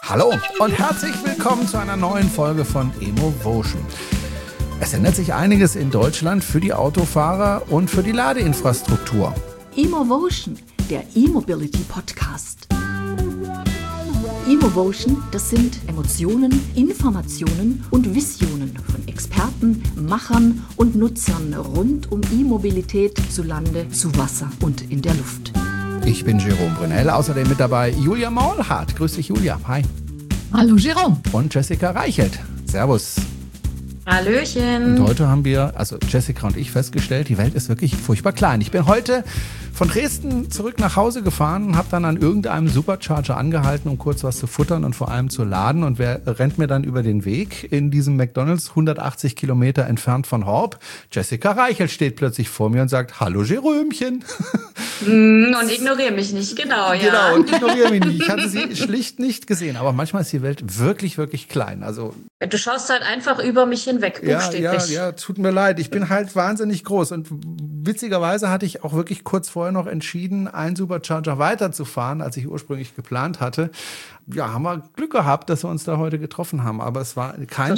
Hallo und herzlich willkommen zu einer neuen Folge von Emovotion. Es ändert sich einiges in Deutschland für die Autofahrer und für die Ladeinfrastruktur. Emovotion, der E-Mobility Podcast. Emovotion, das sind Emotionen, Informationen und Visionen von Experten, Machern und Nutzern rund um E-Mobilität zu Lande, zu Wasser und in der Luft. Ich bin Jerome Brunel, außerdem mit dabei Julia Maulhardt. Grüß dich, Julia. Hi. Hallo, Jerome. Und Jessica Reichelt. Servus. Hallöchen. Und heute haben wir, also Jessica und ich, festgestellt, die Welt ist wirklich furchtbar klein. Ich bin heute von Dresden zurück nach Hause gefahren und habe dann an irgendeinem Supercharger angehalten, um kurz was zu futtern und vor allem zu laden. Und wer rennt mir dann über den Weg in diesem McDonald's, 180 Kilometer entfernt von Horb? Jessica Reichelt steht plötzlich vor mir und sagt, hallo Jerömchen. Und ignoriere mich nicht, genau, ja. Genau, und ignoriere mich nicht. Ich hatte sie schlicht nicht gesehen. Aber manchmal ist die Welt wirklich, wirklich klein. Also Du schaust halt einfach über mich hinweg, buchstäblich. Ja, tut mir leid. Ich bin halt wahnsinnig groß. Und witzigerweise hatte ich auch wirklich kurz vorher noch entschieden, einen Supercharger weiterzufahren, als ich ursprünglich geplant hatte. Ja, haben wir Glück gehabt, dass wir uns da heute getroffen haben. Aber es war kein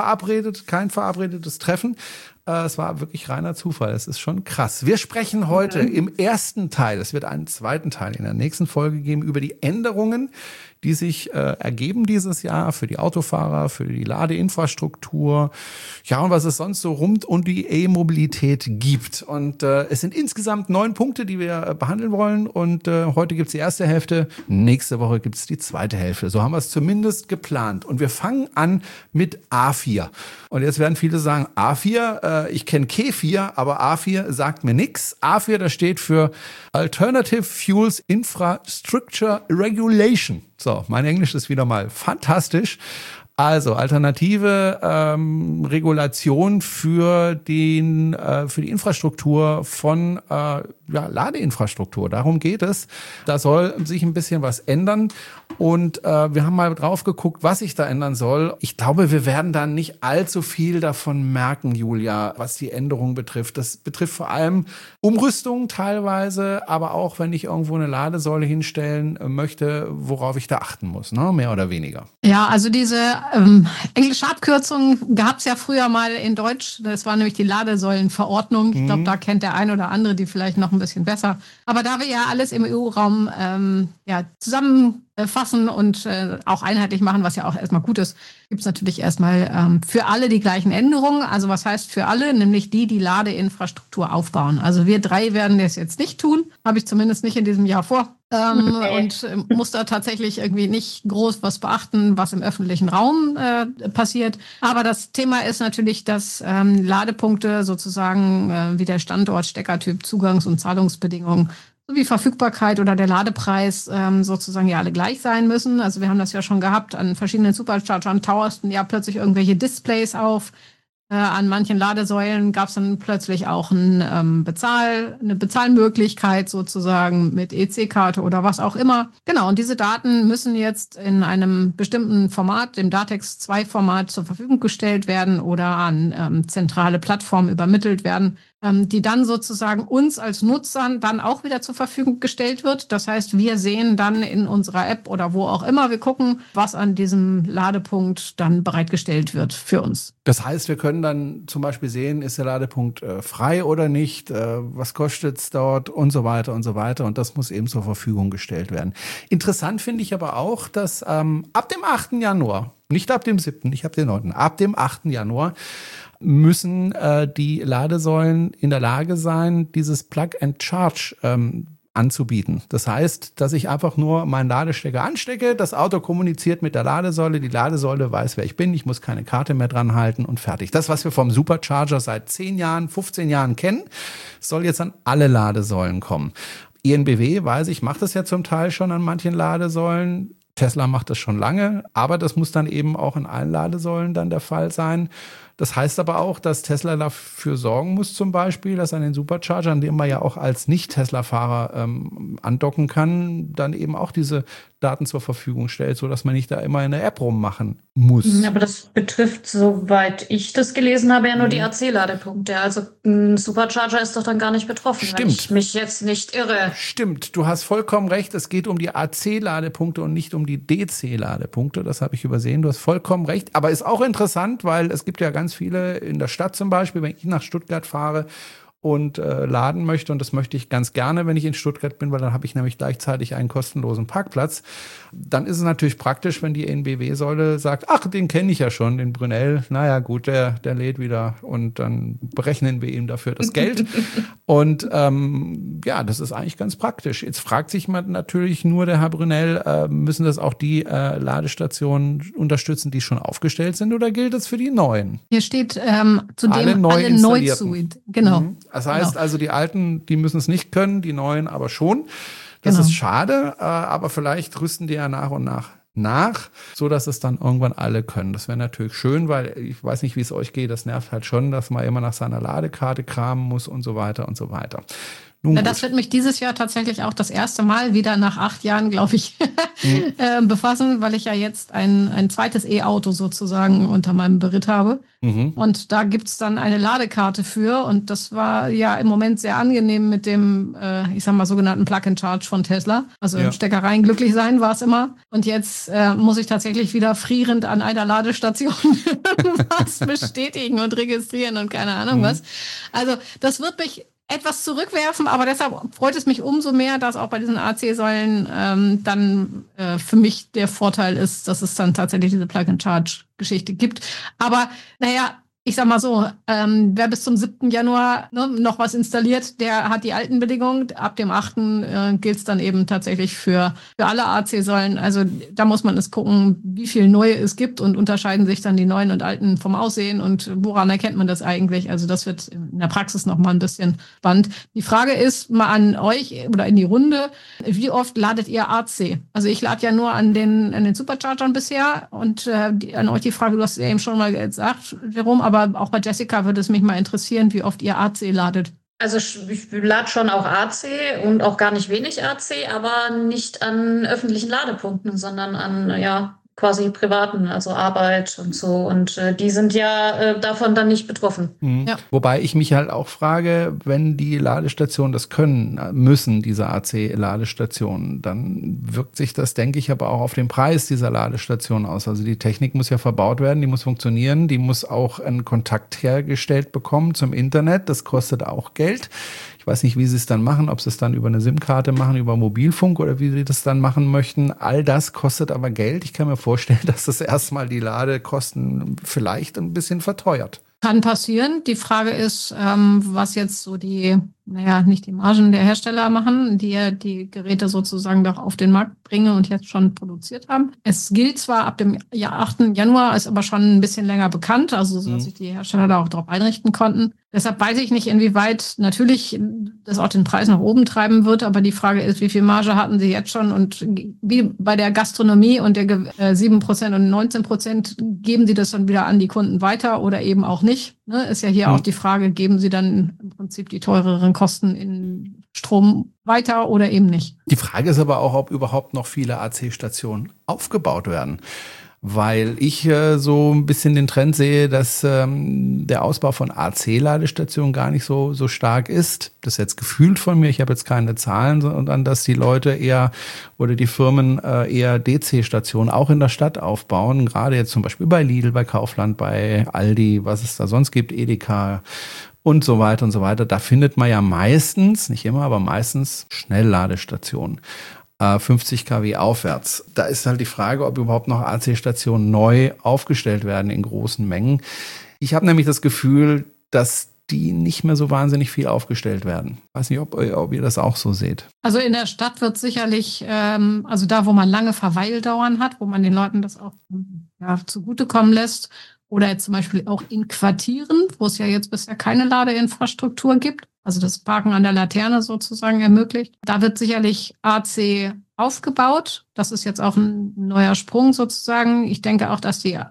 verabredetes Treffen. Es war wirklich reiner Zufall. Es ist schon krass. Wir sprechen heute im ersten Teil, es wird einen zweiten Teil in der nächsten Folge geben, über die Änderungen, die sich ergeben dieses Jahr für die Autofahrer, für die Ladeinfrastruktur, ja, und was es sonst so rund um die E-Mobilität gibt. Und es sind insgesamt 9 Punkte, die wir behandeln wollen. Und heute gibt's die erste Hälfte, nächste Woche gibt's die zweite Hälfte. So haben wir es zumindest geplant. Und wir fangen an mit A4. Und jetzt werden viele sagen, A4, ich kenne K4, aber A4 sagt mir nichts. A4, das steht für Alternative Fuels Infrastructure Regulation. So, mein Englisch ist wieder mal fantastisch. Also alternative Regulation für die Infrastruktur von Ladeinfrastruktur. Darum geht es. Da soll sich ein bisschen was ändern. Und wir haben mal drauf geguckt, was sich da ändern soll. Ich glaube, wir werden da nicht allzu viel davon merken, Julia, was die Änderungen betrifft. Das betrifft vor allem Umrüstung teilweise, aber auch, wenn ich irgendwo eine Ladesäule hinstellen möchte, worauf ich da achten muss, ne? Mehr oder weniger. Ja, also diese englische Abkürzung gab es ja früher mal in Deutsch. Das war nämlich die Ladesäulenverordnung. Ich glaube, da kennt der ein oder andere die vielleicht noch ein bisschen besser. Aber da wir ja alles im EU-Raum zusammenfassen und auch einheitlich machen, was ja auch erstmal gut ist, gibt es natürlich erstmal für alle die gleichen Änderungen. Also was heißt für alle? Nämlich die Ladeinfrastruktur aufbauen. Also wir 3 werden das jetzt nicht tun. Habe ich zumindest nicht in diesem Jahr vor. Und muss da tatsächlich irgendwie nicht groß was beachten, was im öffentlichen Raum passiert. Aber das Thema ist natürlich, dass Ladepunkte sozusagen wie der Standort, Steckertyp, Zugangs- und Zahlungsbedingungen sowie Verfügbarkeit oder der Ladepreis sozusagen ja alle gleich sein müssen. Also wir haben das ja schon gehabt, an verschiedenen Superchargern tauerten ja plötzlich irgendwelche Displays auf. An manchen Ladesäulen gab es dann plötzlich auch eine Bezahlmöglichkeit sozusagen mit EC-Karte oder was auch immer. Genau, und diese Daten müssen jetzt in einem bestimmten Format, dem Datex-2-Format, zur Verfügung gestellt werden oder an zentrale Plattformen übermittelt werden, die dann sozusagen uns als Nutzern dann auch wieder zur Verfügung gestellt wird. Das heißt, wir sehen dann in unserer App oder wo auch immer, wir gucken, was an diesem Ladepunkt dann bereitgestellt wird für uns. Das heißt, wir können dann zum Beispiel sehen, ist der Ladepunkt frei oder nicht, was kostet es dort und so weiter und so weiter. Und das muss eben zur Verfügung gestellt werden. Interessant finde ich aber auch, dass ab dem 8. Januar, nicht ab dem 7., nicht ab dem 9., ab dem 8. Januar müssen die Ladesäulen in der Lage sein, dieses Plug-and-Charge anzubieten. Das heißt, dass ich einfach nur meinen Ladestecker anstecke, das Auto kommuniziert mit der Ladesäule, die Ladesäule weiß, wer ich bin, ich muss keine Karte mehr dran halten und fertig. Das, was wir vom Supercharger seit 10 Jahren, 15 Jahren kennen, soll jetzt an alle Ladesäulen kommen. EnBW, weiß ich, macht das ja zum Teil schon an manchen Ladesäulen. Tesla macht das schon lange, aber das muss dann eben auch in allen Ladesäulen dann der Fall sein. Das heißt aber auch, dass Tesla dafür sorgen muss, zum Beispiel, dass an den Superchargern, den man ja auch als Nicht-Tesla-Fahrer andocken kann, dann eben auch diese Daten zur Verfügung stellt, sodass man nicht da immer in der App rummachen muss. Aber das betrifft, soweit ich das gelesen habe, ja nur die AC-Ladepunkte. Also ein Supercharger ist doch dann gar nicht betroffen, wenn ich mich jetzt nicht irre. Stimmt, du hast vollkommen recht. Es geht um die AC-Ladepunkte und nicht um die DC-Ladepunkte. Das habe ich übersehen. Du hast vollkommen recht. Aber ist auch interessant, weil es gibt ja ganz viele in der Stadt zum Beispiel, wenn ich nach Stuttgart fahre und laden möchte, und das möchte ich ganz gerne, wenn ich in Stuttgart bin, weil dann habe ich nämlich gleichzeitig einen kostenlosen Parkplatz. Dann ist es natürlich praktisch, wenn die NBW-Säule sagt, ach, den kenne ich ja schon, den Brunel, naja gut, der lädt wieder, und dann berechnen wir ihm dafür das Geld. Und ja, das ist eigentlich ganz praktisch. Jetzt fragt sich man natürlich nur, der Herr Brunel, müssen das auch die Ladestationen unterstützen, die schon aufgestellt sind, oder gilt das für die neuen? Hier steht zudem alle neu zu. Genau. Das heißt also, die Alten, die müssen es nicht können, die Neuen aber schon. Das ist schade, aber vielleicht rüsten die ja nach und nach, so dass es dann irgendwann alle können. Das wäre natürlich schön, weil ich weiß nicht, wie es euch geht. Das nervt halt schon, dass man immer nach seiner Ladekarte kramen muss und so weiter und so weiter. Na, das wird mich dieses Jahr tatsächlich auch das erste Mal wieder nach 8 Jahren, glaube ich, befassen, weil ich ja jetzt ein zweites E-Auto sozusagen unter meinem Beritt habe. Und da gibt's dann eine Ladekarte für. Und das war ja im Moment sehr angenehm mit dem, ich sag mal, sogenannten Plug-and-Charge von Tesla. Also im Steckereien glücklich sein war es immer. Und jetzt muss ich tatsächlich wieder frierend an einer Ladestation was bestätigen und registrieren und keine Ahnung was. Also das wird mich etwas zurückwerfen, aber deshalb freut es mich umso mehr, dass auch bei diesen AC-Säulen dann für mich der Vorteil ist, dass es dann tatsächlich diese Plug-and-Charge-Geschichte gibt. Aber naja, ich sag mal so, wer bis zum 7. Januar noch was installiert, der hat die alten Bedingungen. Ab dem 8. Gilt es dann eben tatsächlich für alle AC-Säulen. Also da muss man es gucken, wie viel neue es gibt, und unterscheiden sich dann die neuen und alten vom Aussehen, und woran erkennt man das eigentlich? Also das wird in der Praxis noch mal ein bisschen spannend. Die Frage ist mal an euch oder in die Runde, wie oft ladet ihr AC? Also ich lade ja nur an den Superchargern bisher, und an euch die Frage, du hast ja eben schon mal gesagt, Jerome, aber auch bei Jessica würde es mich mal interessieren, wie oft ihr AC ladet. Also ich lade schon auch AC und auch gar nicht wenig AC, aber nicht an öffentlichen Ladepunkten, sondern an quasi privaten, also Arbeit und so. Und die sind ja davon dann nicht betroffen. Ja. Wobei ich mich halt auch frage, wenn die Ladestationen das können müssen, diese AC-Ladestationen, dann wirkt sich das, denke ich, aber auch auf den Preis dieser Ladestationen aus. Also die Technik muss ja verbaut werden, die muss funktionieren, die muss auch einen Kontakt hergestellt bekommen zum Internet. Das kostet auch Geld. Ich weiß nicht, wie sie es dann machen, ob sie es dann über eine SIM-Karte machen, über Mobilfunk, oder wie sie das dann machen möchten. All das kostet aber Geld. Ich kann mir vorstellen, dass das erstmal die Ladekosten vielleicht ein bisschen verteuert. Kann passieren. Die Frage ist, was jetzt so nicht die Margen der Hersteller machen, die ja die Geräte sozusagen doch auf den Markt bringen und jetzt schon produziert haben. Es gilt zwar ab dem 8. Januar, ist aber schon ein bisschen länger bekannt, also so, dass sich die Hersteller da auch darauf einrichten konnten. Deshalb weiß ich nicht, inwieweit natürlich das auch den Preis nach oben treiben wird, aber die Frage ist, wie viel Marge hatten sie jetzt schon, und wie bei der Gastronomie und der 7% und 19%, geben sie das dann wieder an die Kunden weiter oder eben auch nicht? Ne? Ist ja hier auch die Frage, geben sie dann im Prinzip die teureren Kosten in Strom weiter oder eben nicht? Die Frage ist aber auch, ob überhaupt noch viele AC-Stationen aufgebaut werden. Weil ich so ein bisschen den Trend sehe, dass der Ausbau von AC-Ladestationen gar nicht so stark ist. Das ist jetzt gefühlt von mir, ich habe jetzt keine Zahlen, sondern dass die Leute eher oder die Firmen eher DC-Stationen auch in der Stadt aufbauen. Gerade jetzt zum Beispiel bei Lidl, bei Kaufland, bei Aldi, was es da sonst gibt, Edeka und so weiter und so weiter. Da findet man ja meistens, nicht immer, aber meistens Schnellladestationen. 50 kW aufwärts. Da ist halt die Frage, ob überhaupt noch AC-Stationen neu aufgestellt werden in großen Mengen. Ich habe nämlich das Gefühl, dass die nicht mehr so wahnsinnig viel aufgestellt werden. Ich weiß nicht, ob ihr das auch so seht. Also in der Stadt wird sicherlich, also da, wo man lange Verweildauern hat, wo man den Leuten das auch zugutekommen lässt, oder jetzt zum Beispiel auch in Quartieren, wo es ja jetzt bisher keine Ladeinfrastruktur gibt, also das Parken an der Laterne sozusagen ermöglicht. Da wird sicherlich AC aufgebaut. Das ist jetzt auch ein neuer Sprung sozusagen. Ich denke auch, dass die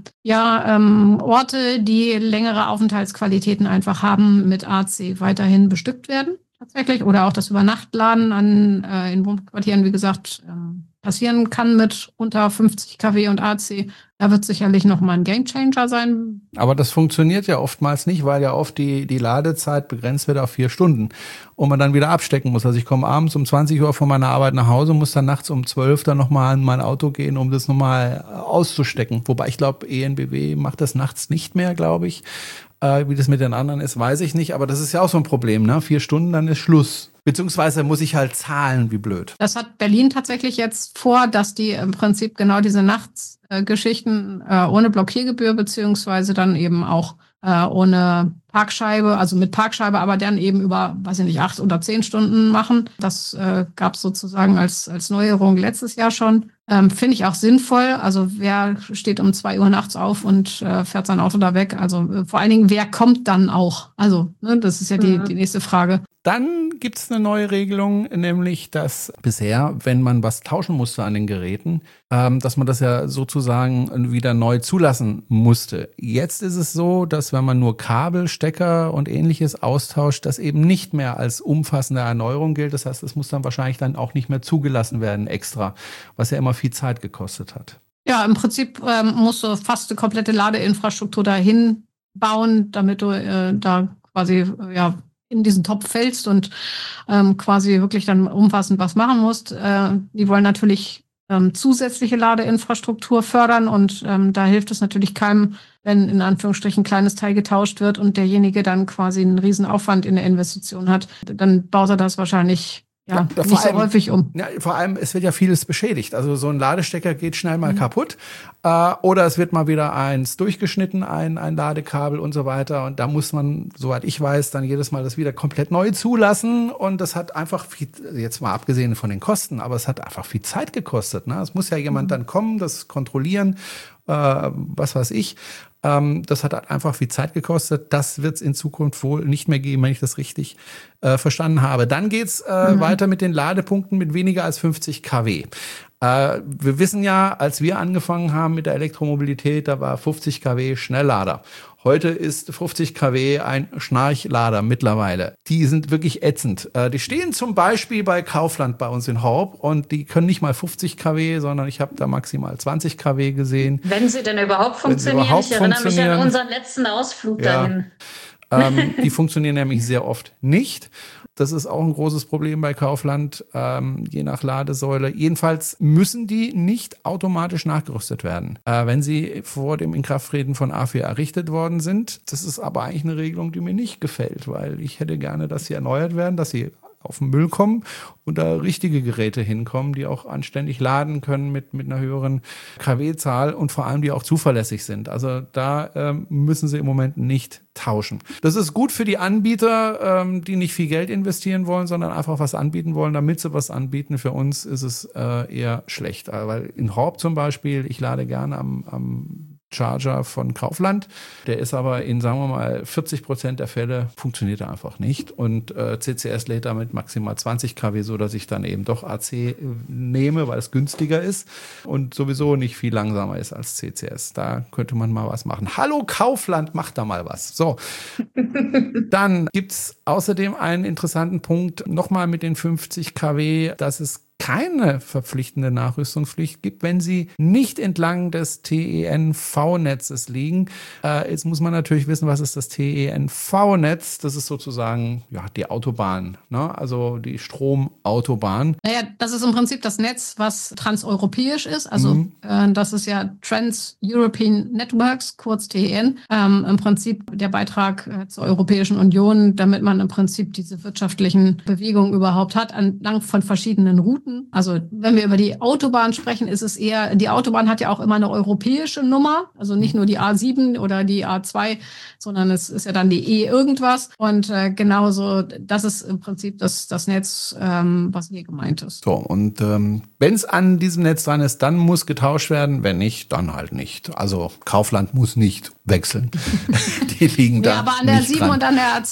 Orte, die längere Aufenthaltsqualitäten einfach haben, mit AC weiterhin bestückt werden tatsächlich. Oder auch das Übernachtladen in Wohnquartieren, wie gesagt, passieren kann mit unter 50 kW und AC. Da wird sicherlich nochmal ein Gamechanger sein. Aber das funktioniert ja oftmals nicht, weil ja oft die Ladezeit begrenzt wird auf 4 Stunden und man dann wieder abstecken muss. Also ich komme abends um 20 Uhr von meiner Arbeit nach Hause, muss dann nachts um 12 dann nochmal in mein Auto gehen, um das nochmal auszustecken. Wobei ich glaube, EnBW macht das nachts nicht mehr, glaube ich. Wie das mit den anderen ist, weiß ich nicht. Aber das ist ja auch so ein Problem, ne? 4 Stunden, dann ist Schluss. Beziehungsweise muss ich halt zahlen, wie blöd. Das hat Berlin tatsächlich jetzt vor, dass die im Prinzip genau diese Nachtsgeschichten ohne Blockiergebühr beziehungsweise dann eben auch ohne Parkscheibe, also mit Parkscheibe, aber dann eben über, 8 oder 10 Stunden machen. Das gab es sozusagen als Neuerung letztes Jahr schon. Finde ich auch sinnvoll. Also wer steht um 2 Uhr nachts auf und fährt sein Auto da weg? Also vor allen Dingen, wer kommt dann auch? Also das ist ja die nächste Frage. Dann gibt es eine neue Regelung, nämlich, dass bisher, wenn man was tauschen musste an den Geräten, dass man das ja sozusagen wieder neu zulassen musste. Jetzt ist es so, dass wenn man nur Kabel, Stecker und Ähnliches austauscht, das eben nicht mehr als umfassende Erneuerung gilt. Das heißt, es muss dann wahrscheinlich dann auch nicht mehr zugelassen werden extra, was ja immer viel Zeit gekostet hat. Ja, im Prinzip musst du fast eine komplette Ladeinfrastruktur dahin bauen, damit du da quasi in diesen Topf fällst und quasi wirklich dann umfassend was machen musst. Die wollen natürlich zusätzliche Ladeinfrastruktur fördern und da hilft es natürlich keinem, wenn in Anführungsstrichen ein kleines Teil getauscht wird und derjenige dann quasi einen riesen Aufwand in der Investition hat. Dann baut er das wahrscheinlich nicht so häufig um. Ja, vor allem, es wird ja vieles beschädigt. Also so ein Ladestecker geht schnell mal kaputt oder es wird mal wieder eins durchgeschnitten, ein Ladekabel und so weiter. Und da muss man, soweit ich weiß, dann jedes Mal das wieder komplett neu zulassen. Und das hat einfach viel, jetzt mal abgesehen von den Kosten, aber es hat einfach viel Zeit gekostet. Ne? Es muss ja jemand dann kommen, das kontrollieren, was weiß ich. Das hat einfach viel Zeit gekostet. Das wird es in Zukunft wohl nicht mehr geben, wenn ich das richtig verstanden habe. Dann geht's weiter mit den Ladepunkten mit weniger als 50 kW. Wir wissen ja, als wir angefangen haben mit der Elektromobilität, da war 50 kW Schnelllader. Heute ist 50 kW ein Schnarchlader mittlerweile. Die sind wirklich ätzend. Die stehen zum Beispiel bei Kaufland bei uns in Horb und die können nicht mal 50 kW, sondern ich habe da maximal 20 kW gesehen. Wenn sie denn überhaupt funktionieren. Ich erinnere mich an unseren letzten Ausflug dahin. Die funktionieren nämlich sehr oft nicht. Das ist auch ein großes Problem bei Kaufland, je nach Ladesäule. Jedenfalls müssen die nicht automatisch nachgerüstet werden, wenn sie vor dem Inkrafttreten von A4 errichtet worden sind. Das ist aber eigentlich eine Regelung, die mir nicht gefällt, weil ich hätte gerne, dass sie erneuert werden, dass sie auf den Müll kommen und da richtige Geräte hinkommen, die auch anständig laden können mit einer höheren kW-Zahl und vor allem die auch zuverlässig sind. Also da müssen sie im Moment nicht tauschen. Das ist gut für die Anbieter, die nicht viel Geld investieren wollen, sondern einfach was anbieten wollen, damit sie was anbieten. Für uns ist es eher schlecht, weil in Horb zum Beispiel, ich lade gerne am Charger von Kaufland. Der ist aber in, sagen wir mal, 40% der Fälle funktioniert er einfach nicht. Und CCS lädt damit maximal 20 kW, so dass ich dann eben doch AC nehme, weil es günstiger ist und sowieso nicht viel langsamer ist als CCS. Da könnte man mal was machen. Hallo Kaufland, macht da mal was. So. Dann gibt's außerdem einen interessanten Punkt, nochmal mit den 50 kW, dass es keine verpflichtende Nachrüstungspflicht gibt, wenn sie nicht entlang des TENV-Netzes liegen. Jetzt muss man natürlich wissen, was ist das TENV-Netz? Das ist sozusagen die Autobahn, ne? Also die Stromautobahn. Naja, das ist im Prinzip das Netz, was transeuropäisch ist. Also das ist ja Trans-European Networks, kurz TEN. Im Prinzip der Beitrag zur Europäischen Union, damit man im Prinzip diese wirtschaftlichen Bewegungen überhaupt hat, entlang von verschiedenen Routen Kunden. Also wenn wir über die Autobahn sprechen, ist es eher, die Autobahn hat ja auch immer eine europäische Nummer, also nicht nur die A7 oder die A2, sondern es ist ja dann die E irgendwas. Und genauso, das ist im Prinzip das Netz, was hier gemeint ist. So, und wenn es an diesem Netz dran ist, dann muss getauscht werden. Wenn nicht, dann halt nicht. Also Kaufland muss nicht wechseln. Die liegen da. Ja, aber an der nicht 7 dran. und an der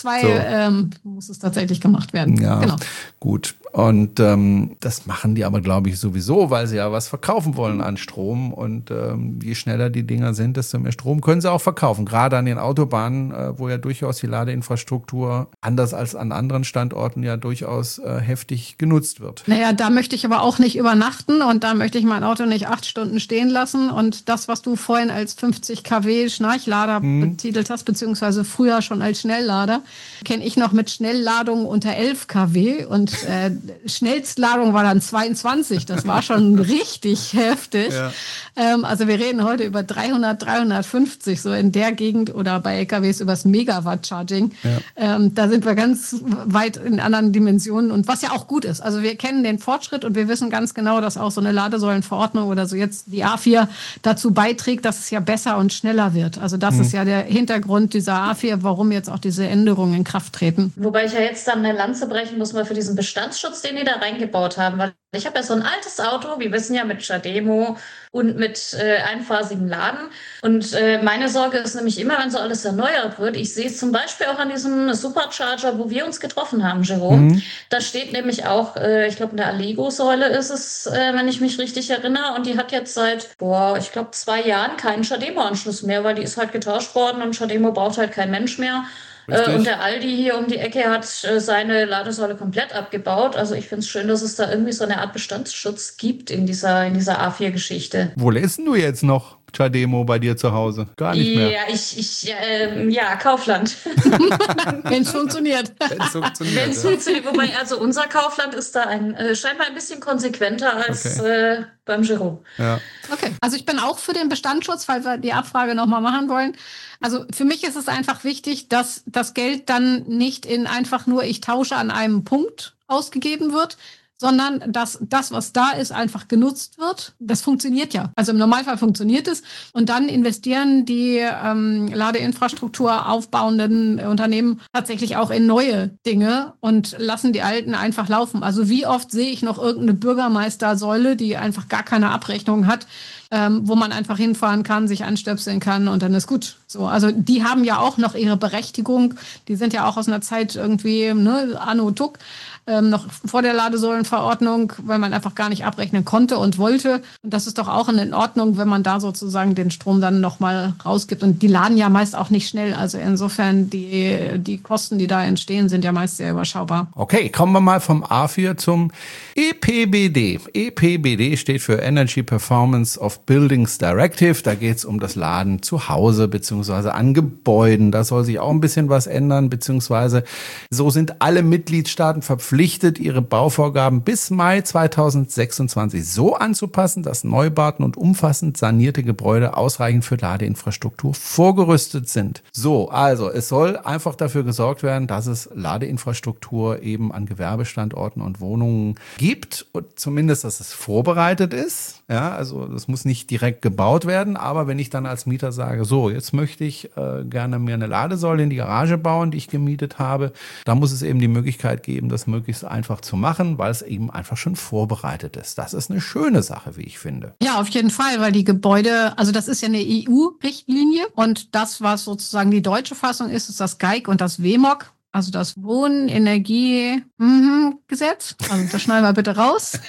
A2 muss es tatsächlich gemacht werden. Ja, Genau. gut. Und das machen die aber, glaube ich, sowieso, weil sie ja was verkaufen wollen an Strom. Und je schneller die Dinger sind, desto mehr Strom können sie auch verkaufen. Gerade an den Autobahnen, wo ja durchaus die Ladeinfrastruktur anders als an anderen Standorten ja durchaus heftig genutzt wird. Naja, da möchte ich aber auch nicht übernachten und da möchte ich mein Auto nicht 8 Stunden stehen lassen. Und das, was du vorhin als 50 kW Schnarchlader betitelt hast, beziehungsweise früher schon als Schnelllader, kenne ich noch mit Schnellladungen unter 11 kW und Schnellstladung war dann 22. Das war schon richtig heftig. Ja. Also wir reden heute über 300, 350, so in der Gegend oder bei LKWs übers Megawatt-Charging. Ja. Da sind wir ganz weit in anderen Dimensionen und was ja auch gut ist. Also wir kennen den Fortschritt und wir wissen ganz genau, dass auch so eine Ladesäulenverordnung oder so jetzt die A4 dazu beiträgt, dass es ja besser und schneller wird. Also das ist ja der Hintergrund dieser A4, warum jetzt auch diese Änderungen in Kraft treten. Wobei ich ja jetzt dann eine Lanze brechen muss mal für diesen Bestandsschutz, den die da reingebaut haben, weil ich habe ja so ein altes Auto, wir wissen ja mit CHAdeMO und mit einphasigem Laden und meine Sorge ist nämlich immer, wenn so alles erneuert wird, ich sehe es zum Beispiel auch an diesem Supercharger, wo wir uns getroffen haben, Jerome, da steht nämlich auch, ich glaube in der Allego-Säule ist es, wenn ich mich richtig erinnere und die hat jetzt seit, ich glaube 2 Jahren keinen CHAdeMO-Anschluss mehr, weil die ist halt getauscht worden und CHAdeMO braucht halt kein Mensch mehr. Und der Aldi hier um die Ecke hat seine Ladesäule komplett abgebaut. Also ich finde es schön, dass es da irgendwie so eine Art Bestandsschutz gibt in dieser A4-Geschichte. Wo lässt du jetzt noch CHAdeMO bei dir zu Hause? Gar nicht mehr. Ja, Kaufland. Wenn es funktioniert. Wenn es funktioniert. Wobei, also unser Kaufland ist da scheinbar ein bisschen konsequenter als beim Jerome. Ja. Okay, also ich bin auch für den Bestandsschutz, weil wir die Abfrage nochmal machen wollen. Also für mich ist es einfach wichtig, dass das Geld dann nicht in einfach nur ich tausche an einem Punkt ausgegeben wird, sondern dass das, was da ist, einfach genutzt wird. Das funktioniert ja. Also im Normalfall funktioniert es. Und dann investieren die Ladeinfrastruktur aufbauenden Unternehmen tatsächlich auch in neue Dinge und lassen die alten einfach laufen. Also wie oft sehe ich noch irgendeine Bürgermeistersäule, die einfach gar keine Abrechnung hat, wo man einfach hinfahren kann, sich anstöpseln kann und dann ist gut. So, also die haben ja auch noch ihre Berechtigung. Die sind ja auch aus einer Zeit irgendwie, Anno Tuck, noch vor der Ladesäulenverordnung, weil man einfach gar nicht abrechnen konnte und wollte. Und das ist doch auch in Ordnung, wenn man da sozusagen den Strom dann nochmal rausgibt. Und die laden ja meist auch nicht schnell. Also insofern, die Kosten, die da entstehen, sind ja meist sehr überschaubar. Okay, kommen wir mal vom A4 zum EPBD. EPBD steht für Energy Performance of Buildings Directive. Da geht es um das Laden zu Hause beziehungsweise an Gebäuden. Da soll sich auch ein bisschen was ändern, beziehungsweise so sind alle Mitgliedstaaten verpflichtet, ihre Bauvorgaben bis Mai 2026 so anzupassen, dass Neubauten und umfassend sanierte Gebäude ausreichend für Ladeinfrastruktur vorgerüstet sind. So, also es soll einfach dafür gesorgt werden, dass es Ladeinfrastruktur eben an Gewerbestandorten und Wohnungen gibt und zumindest, dass es vorbereitet ist. Ja, also das muss nicht direkt gebaut werden, aber wenn ich dann als Mieter sage, so, jetzt möchte ich gerne mir eine Ladesäule in die Garage bauen, die ich gemietet habe, da muss es eben die Möglichkeit geben, das möglichst einfach zu machen, weil es eben einfach schon vorbereitet ist. Das ist eine schöne Sache, wie ich finde. Ja, auf jeden Fall, weil die Gebäude, also das ist ja eine EU-Richtlinie und das, was sozusagen die deutsche Fassung ist, ist das GEIG und das WEMOG. Also das Wohnenergiegesetz. Also das schneiden wir bitte raus.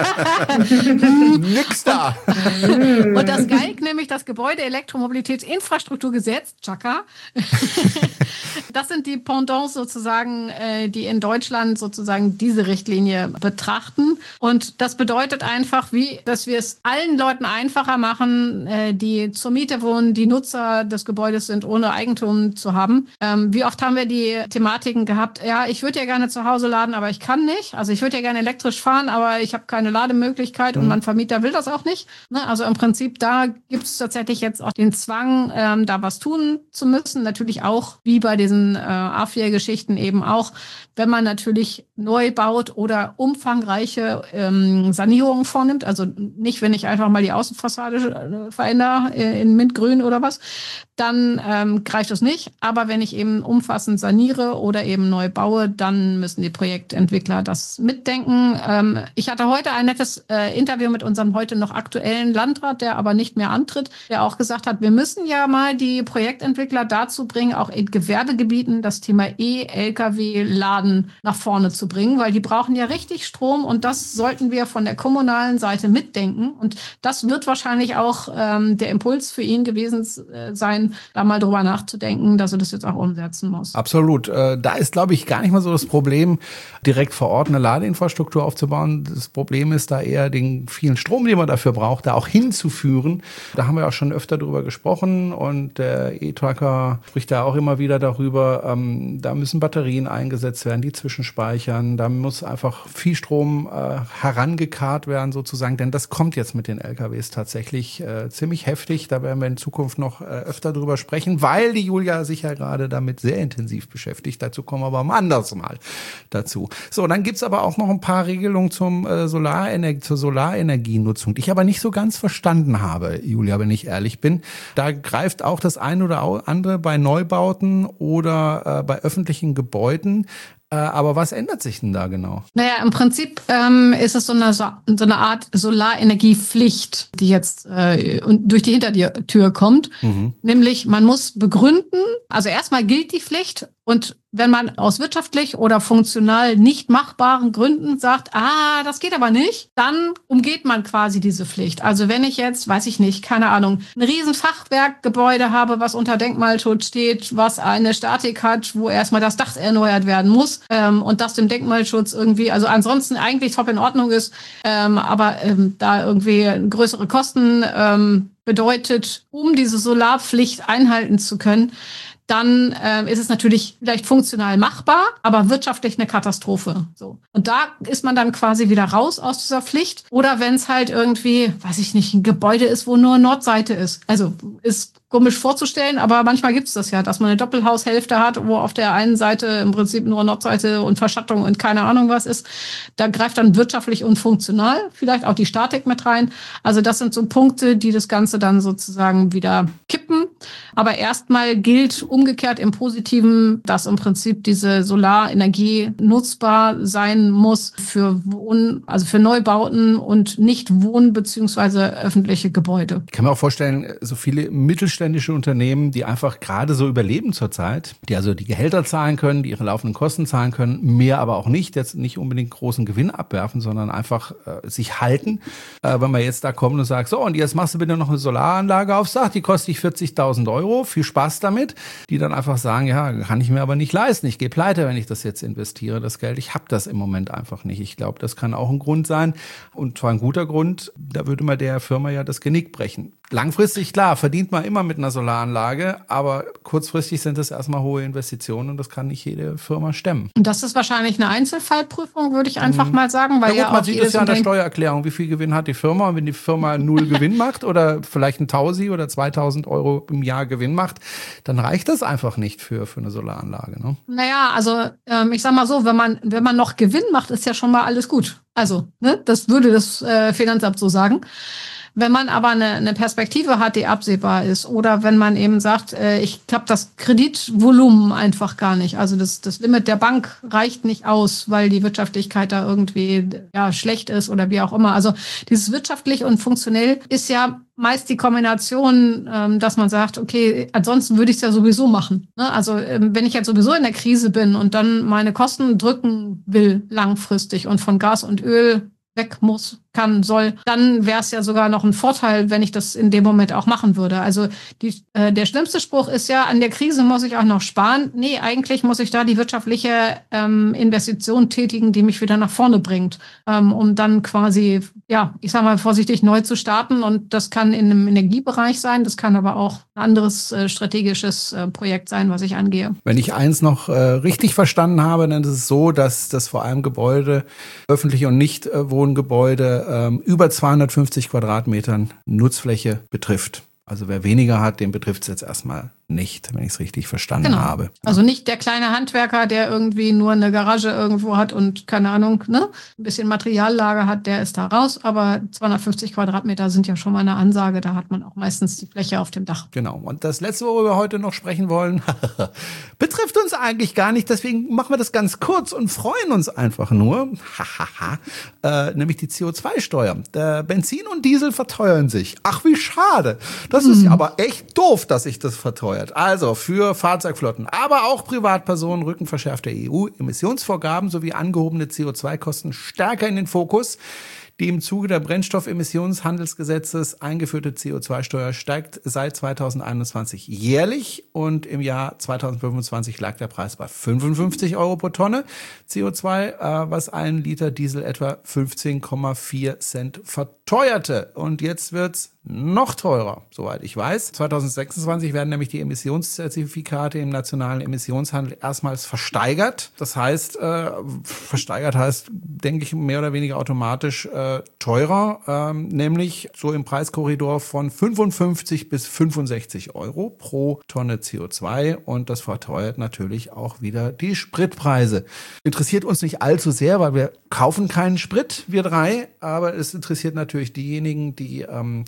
Nix da. Und das GEIG, nämlich das Gebäude-Elektromobilitätsinfrastrukturgesetz, Chaka. Das sind die Pendants sozusagen, die in Deutschland sozusagen diese Richtlinie betrachten. Und das bedeutet einfach, dass wir es allen Leuten einfacher machen, die zur Miete wohnen, die Nutzer des Gebäudes sind, ohne Eigentum zu haben. Wie oft haben wir die Thematiken gehabt, ja, ich würde ja gerne zu Hause laden, aber ich kann nicht. Also ich würde ja gerne elektrisch fahren, aber ich habe keine Lademöglichkeit und mein Vermieter will das auch nicht. Also im Prinzip, da gibt es tatsächlich jetzt auch den Zwang, da was tun zu müssen. Natürlich auch, wie bei diesen A4-Geschichten eben auch, wenn man natürlich neu baut oder umfangreiche Sanierungen vornimmt. Also nicht, wenn ich einfach mal die Außenfassade verändere in Mintgrün oder was, dann greift es nicht. Aber wenn ich eben umfassend saniere oder eben neu baue, dann müssen die Projektentwickler das mitdenken. Ich hatte heute ein nettes Interview mit unserem heute noch aktuellen Landrat, der aber nicht mehr antritt, der auch gesagt hat, wir müssen ja mal die Projektentwickler dazu bringen, auch in Gewerbegebieten das Thema E-Lkw-Laden nach vorne zu bringen, weil die brauchen ja richtig Strom und das sollten wir von der kommunalen Seite mitdenken. Und das wird wahrscheinlich auch der Impuls für ihn gewesen sein, da mal drüber nachzudenken, dass er das jetzt auch umsetzen muss. Absolut. Da ist, glaube ich, gar nicht mal so das Problem, direkt vor Ort eine Ladeinfrastruktur aufzubauen. Das Problem ist da eher den vielen Strom, den man dafür braucht, da auch hinzuführen. Da haben wir auch schon öfter drüber gesprochen und der E-Tracker spricht da auch immer wieder darüber. Da müssen Batterien eingesetzt werden, die zwischenspeichern. Da muss einfach viel Strom herangekarrt werden sozusagen, denn das kommt jetzt mit den LKWs tatsächlich ziemlich heftig. Da werden wir in Zukunft noch öfter drüber sprechen, weil die Julia sich ja gerade damit sehr intensiv beschäftigt. Dazu kommen wir aber ein anderes Mal dazu. So, dann gibt's aber auch noch ein paar Regelungen zur Solarenergienutzung, die ich aber nicht so ganz verstanden habe, Julia, wenn ich ehrlich bin. Da greift auch das eine oder andere bei Neubauten oder bei öffentlichen Gebäuden. Aber was ändert sich denn da genau? Naja, im Prinzip ist es so eine Art Solarenergiepflicht, die jetzt durch die Hintertür kommt. Nämlich, man muss begründen, also erstmal gilt die Pflicht und wenn man aus wirtschaftlich oder funktional nicht machbaren Gründen sagt, das geht aber nicht, dann umgeht man quasi diese Pflicht. Also wenn ich jetzt, weiß ich nicht, keine Ahnung, ein riesen Fachwerkgebäude habe, was unter Denkmalschutz steht, was eine Statik hat, wo erstmal das Dach erneuert werden muss und das dem Denkmalschutz irgendwie, also ansonsten eigentlich top in Ordnung ist, aber da irgendwie größere Kosten bedeutet, um diese Solarpflicht einhalten zu können, dann ist es natürlich vielleicht funktional machbar, aber wirtschaftlich eine Katastrophe. So. Und da ist man dann quasi wieder raus aus dieser Pflicht. Oder wenn es halt irgendwie, weiß ich nicht, ein Gebäude ist, wo nur Nordseite ist. Also ist komisch vorzustellen, aber manchmal gibt es das ja, dass man eine Doppelhaushälfte hat, wo auf der einen Seite im Prinzip nur Nordseite und Verschattung und keine Ahnung was ist. Da greift dann wirtschaftlich und funktional vielleicht auch die Statik mit rein. Also das sind so Punkte, die das Ganze dann sozusagen wieder kippen. Aber erstmal gilt umgekehrt im Positiven, dass im Prinzip diese Solarenergie nutzbar sein muss für für Neubauten und nicht Wohn- bzw. öffentliche Gebäude. Ich kann mir auch vorstellen, so viele mittelständische Unternehmen, die einfach gerade so überleben zurzeit, die also die Gehälter zahlen können, die ihre laufenden Kosten zahlen können, mehr aber auch nicht, jetzt nicht unbedingt großen Gewinn abwerfen, sondern einfach sich halten. Wenn man jetzt da kommt und sagt, so und jetzt machst du bitte noch eine Solaranlage aufs Dach, die kostet dich 40.000 €, viel Spaß damit, die dann einfach sagen, ja, kann ich mir aber nicht leisten, ich gehe pleite, wenn ich das jetzt investiere, das Geld, ich habe das im Moment einfach nicht. Ich glaube, das kann auch ein Grund sein und zwar ein guter Grund, da würde man der Firma ja das Genick brechen. Langfristig, klar, verdient man immer mit einer Solaranlage, aber kurzfristig sind das erstmal hohe Investitionen und das kann nicht jede Firma stemmen. Und das ist wahrscheinlich eine Einzelfallprüfung, würde ich einfach mal sagen. Weil man sieht es ja an der Steuererklärung, wie viel Gewinn hat die Firma und wenn die Firma 0 Gewinn macht oder vielleicht 1.000 oder 2.000 € im Jahr Gewinn macht, dann reicht das einfach nicht für eine Solaranlage. Ne? Naja, also ich sag mal so, wenn man noch Gewinn macht, ist ja schon mal alles gut. Also, ne, das würde das Finanzamt so sagen. Wenn man aber eine Perspektive hat, die absehbar ist, oder wenn man eben sagt, ich habe das Kreditvolumen einfach gar nicht, also das Limit der Bank reicht nicht aus, weil die Wirtschaftlichkeit da irgendwie schlecht ist oder wie auch immer. Also dieses wirtschaftlich und funktionell ist ja meist die Kombination, dass man sagt, okay, ansonsten würde ich es ja sowieso machen. Ne? Also wenn ich jetzt sowieso in der Krise bin und dann meine Kosten drücken will langfristig und von Gas und Öl weg muss, kann, soll, dann wäre es ja sogar noch ein Vorteil, wenn ich das in dem Moment auch machen würde. Also der schlimmste Spruch ist ja, an der Krise muss ich auch noch sparen. Nee, eigentlich muss ich da die wirtschaftliche Investition tätigen, die mich wieder nach vorne bringt, um dann quasi, ich sag mal vorsichtig, neu zu starten. Und das kann in einem Energiebereich sein, das kann aber auch ein anderes strategisches Projekt sein, was ich angehe. Wenn ich eins noch richtig verstanden habe, dann ist es so, dass das vor allem Gebäude, öffentliche und nicht Wohngebäude, über 250 Quadratmetern Nutzfläche betrifft. Also wer weniger hat, den betrifft es jetzt erstmal nicht, wenn ich es richtig verstanden habe. Also nicht der kleine Handwerker, der irgendwie nur eine Garage irgendwo hat und keine Ahnung, ne, ein bisschen Materiallager hat, der ist da raus. Aber 250 Quadratmeter sind ja schon mal eine Ansage. Da hat man auch meistens die Fläche auf dem Dach. Genau. Und das Letzte, worüber wir heute noch sprechen wollen, betrifft uns eigentlich gar nicht. Deswegen machen wir das ganz kurz und freuen uns einfach nur. Nämlich die CO2-Steuer. Der Benzin und Diesel verteuern sich. Ach, wie schade. Das ist aber echt doof, dass sich das verteuert. Also für Fahrzeugflotten, aber auch Privatpersonen rücken verschärfte EU-Emissionsvorgaben sowie angehobene CO2-Kosten stärker in den Fokus. Die im Zuge der Brennstoffemissionshandelsgesetzes eingeführte CO2-Steuer steigt seit 2021 jährlich und im Jahr 2025 lag der Preis bei 55 Euro pro Tonne CO2, was einen Liter Diesel etwa 15,4 Cent verteuerte. Und jetzt wird's noch teurer, soweit ich weiß. 2026 werden nämlich die Emissionszertifikate im nationalen Emissionshandel erstmals versteigert. Das heißt, versteigert heißt, denke ich, mehr oder weniger automatisch teurer, nämlich so im Preiskorridor von 55 bis 65 Euro pro Tonne CO2 und das verteuert natürlich auch wieder die Spritpreise. Interessiert uns nicht allzu sehr, weil wir kaufen keinen Sprit, wir drei, aber es interessiert natürlich diejenigen, die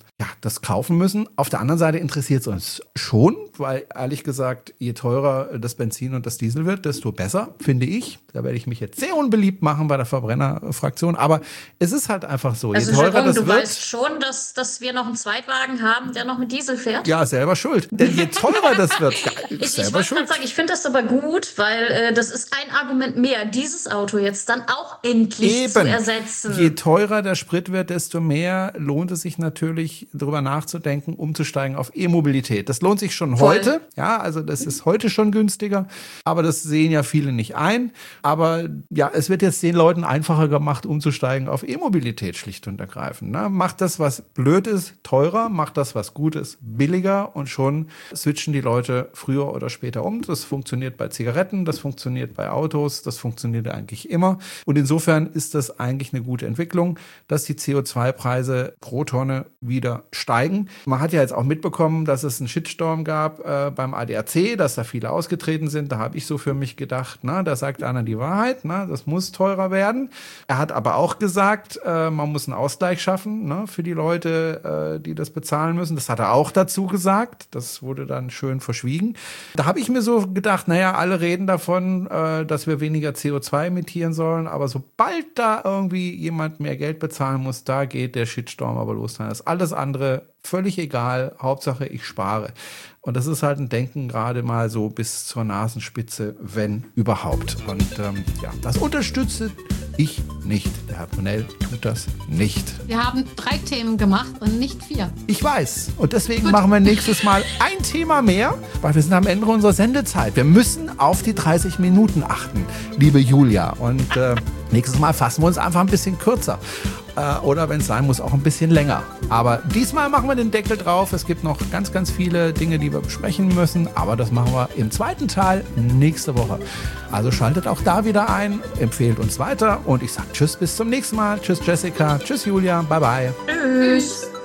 das kaufen müssen. Auf der anderen Seite interessiert es uns schon, weil ehrlich gesagt, je teurer das Benzin und das Diesel wird, desto besser, finde ich. Da werde ich mich jetzt sehr unbeliebt machen bei der Verbrennerfraktion, aber es ist halt einfach so. Also Jerome, du weißt schon, dass wir noch einen Zweitwagen haben, der noch mit Diesel fährt? Ja, selber schuld. Denn je teurer das wird, ich wollte gerade sagen, ich finde das aber gut, weil das ist ein Argument mehr, dieses Auto jetzt dann auch endlich zu ersetzen. Je teurer der Sprit wird, desto mehr lohnt es sich natürlich, darüber nachzudenken, umzusteigen auf E-Mobilität. Das lohnt sich schon heute. Ja, also das ist heute schon günstiger. Aber das sehen ja viele nicht ein. Aber ja, es wird jetzt den Leuten einfacher gemacht, umzusteigen auf E-Mobilität, schlicht und ergreifend. Ne? Macht das, was blöd ist, teurer. Macht das, was gut ist, billiger. Und schon switchen die Leute früher oder später um. Das funktioniert bei Zigaretten, das funktioniert bei Autos, das funktioniert eigentlich immer. Und insofern ist das eigentlich eine gute Entwicklung, dass die CO2-Preise pro Tonne wieder steigen. Man hat ja jetzt auch mitbekommen, dass es einen Shitstorm gab beim ADAC, dass da viele ausgetreten sind. Da habe ich so für mich gedacht, da sagt einer die Wahrheit, das muss teurer werden. Er hat aber auch gesagt, man muss einen Ausgleich schaffen für die Leute, die das bezahlen müssen. Das hat er auch dazu gesagt. Das wurde dann schön verschwiegen. Da habe ich mir so gedacht, alle reden davon, dass wir weniger CO2 emittieren sollen, aber sobald da irgendwie jemand mehr Geld bezahlen muss, da geht der Shitstorm aber los. Dann ist alles andere völlig egal, Hauptsache ich spare. Und das ist halt ein Denken gerade mal so bis zur Nasenspitze, wenn überhaupt. Und das unterstütze ich nicht. Der Herr Brunel tut das nicht. Wir haben 3 Themen gemacht und nicht 4. Ich weiß. Und deswegen machen wir nächstes Mal ein Thema mehr, weil wir sind am Ende unserer Sendezeit. Wir müssen auf die 30 Minuten achten, liebe Julia. Und nächstes Mal fassen wir uns einfach ein bisschen kürzer. Oder wenn es sein muss, auch ein bisschen länger. Aber diesmal machen wir den Deckel drauf. Es gibt noch ganz, ganz viele Dinge, die wir besprechen müssen. Aber das machen wir im zweiten Teil nächste Woche. Also schaltet auch da wieder ein, empfehlt uns weiter. Und ich sage tschüss, bis zum nächsten Mal. Tschüss Jessica, tschüss Julia, bye bye. Tschüss.